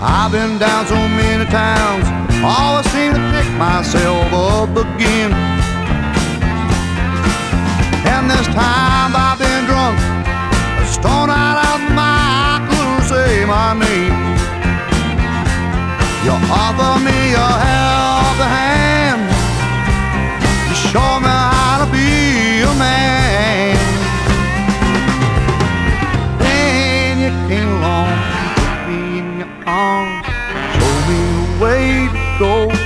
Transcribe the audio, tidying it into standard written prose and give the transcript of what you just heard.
I've been down so many times, always seem to pick myself up again. And this time I've been drunk, stoned out of my mind, I couldn't say my name. You offer me a helping hand, you show me how to be a man. Then you came along, took me in your arms, showed me the way to go.